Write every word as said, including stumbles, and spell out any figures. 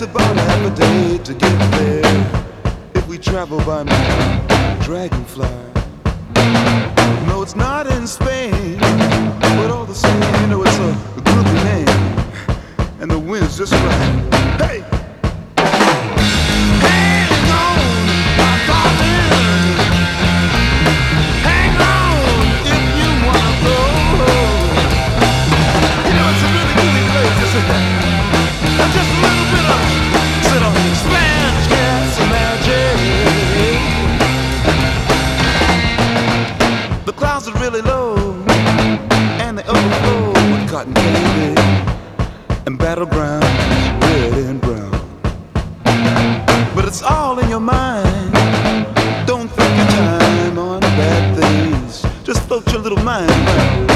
takes about half a day to get there if we travel by Dragonfly. No, it's not in Spain, but all the same, you know, it's a groovy name, and the wind's just right. Hey! Hang on, my darling. Hang on if you wanna go. You know, it's a really groovy place, isn't it? And just a little bit of sit on Spanish gas magic. The clouds are really low, and they overflow with cotton candy and battlegrounds, red and brown. But it's all in your mind. Don't think your time on bad things. Just float your little mind around.